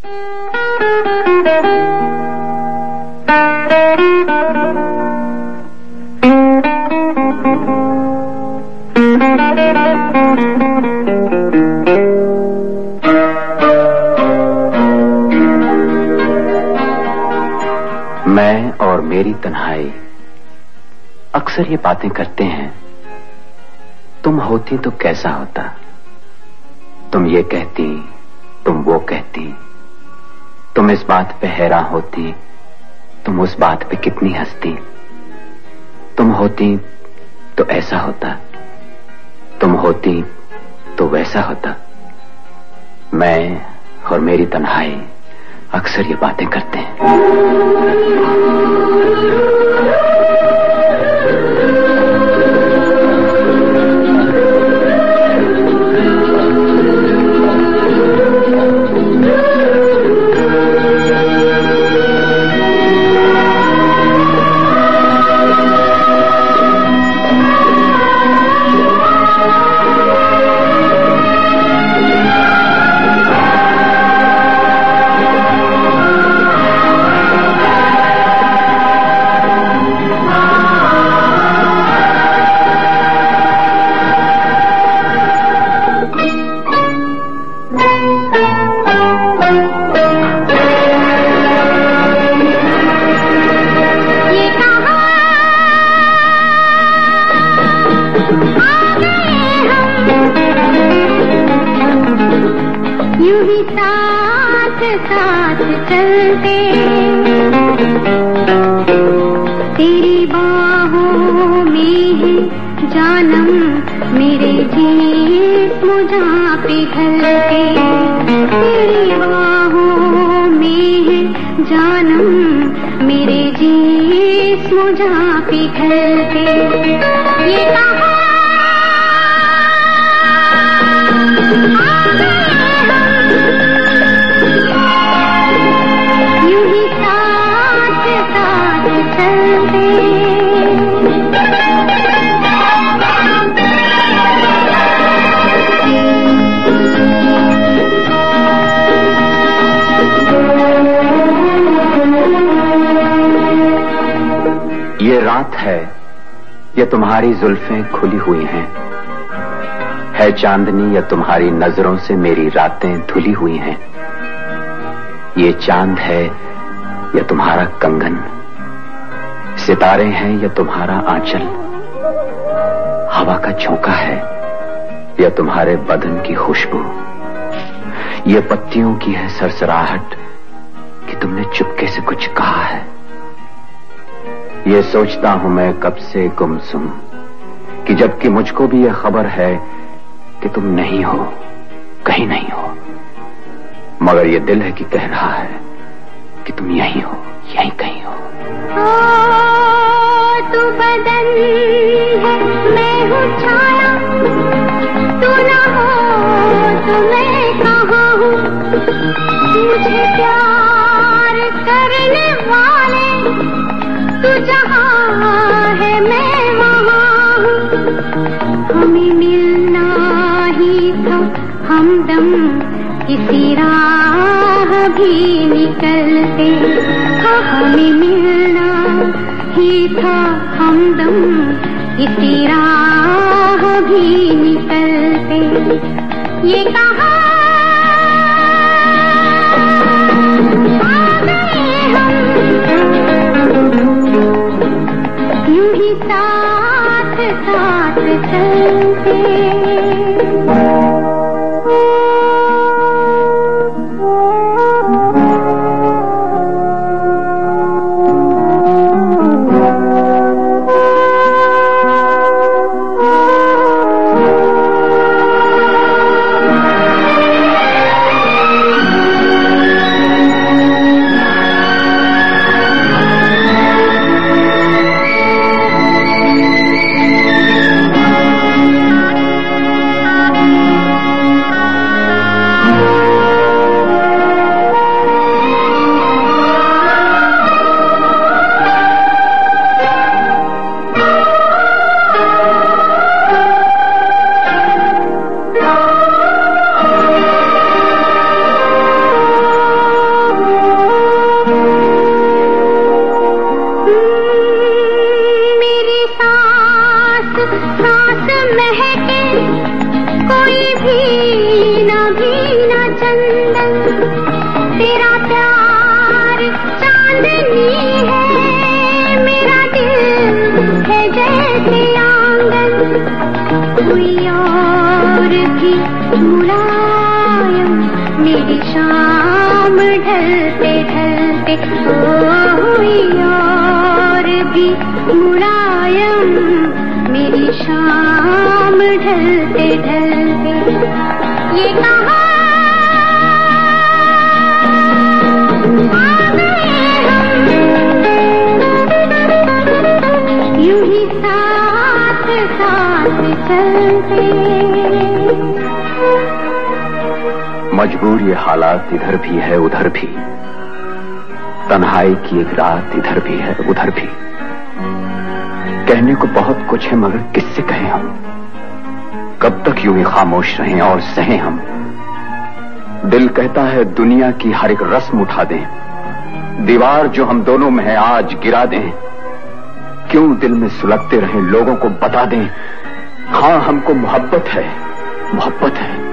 मैं और मेरी तन्हाई अक्सर ये बातें करते हैं, तुम होती तो कैसा होता, तुम ये कहती, तुम वो कहती, तुम इस बात पे हैरान होती, तुम उस बात पे कितनी हंसती, तुम होती तो ऐसा होता, तुम होती तो वैसा होता। मैं और मेरी तन्हाई अक्सर ये बातें करते हैं। साथ चलते तेरी बाहों में है जानम मेरे जिस्म जहाँ पिघलते, तेरी बाहों में है जानम मेरे जिस्म जहाँ पिघलते। ये कहा ये रात है, ये तुम्हारी जुल्फें खुली हुई हैं, है चांदनी या तुम्हारी नजरों से मेरी रातें धुली हुई हैं। ये चांद है या तुम्हारा कंगन, सितारे हैं या तुम्हारा आंचल, हवा का झोंका है या तुम्हारे बदन की खुशबू, ये पत्तियों की है सरसराहट कि तुमने चुपके से कुछ कहा है। ये सोचता हूं मैं कब से गुमसुम कि जबकि मुझको भी यह खबर है कि तुम नहीं हो, कहीं नहीं हो, मगर ये दिल है कि कह रहा है कि तुम यहीं हो, यहीं कहीं हो। तू बदन है मैं हूँ छाया, तू ना हो तो मैं कहाँ हूँ, मुझे प्यार करने वाले तू जहाँ है मैं वहाँ हूँ। हमें मिलना ही था हमदम किसी राह भी निकलते, हमें मिलना ही था हमदम किसी राह भी निकलते। ये कहा यूं ही साथ साथ चलते। मेरी शाम ढलते ढलते हुई और भी मुलायम, मेरी शाम ढलते ढलते ये कहाँ आ गए हम, यूं ही साथ साथ चलते। मजबूर ये हालात इधर भी है उधर भी, तन्हाई की एक रात इधर भी है उधर भी। कहने को बहुत कुछ है मगर किससे कहें हम, कब तक यूं ही खामोश रहें और सहें हम। दिल कहता है दुनिया की हर एक रस्म उठा दें, दीवार जो हम दोनों में है आज गिरा दें। क्यों दिल में सुलगते रहें, लोगों को बता दें, हाँ हमको मोहब्बत है, मोहब्बत है।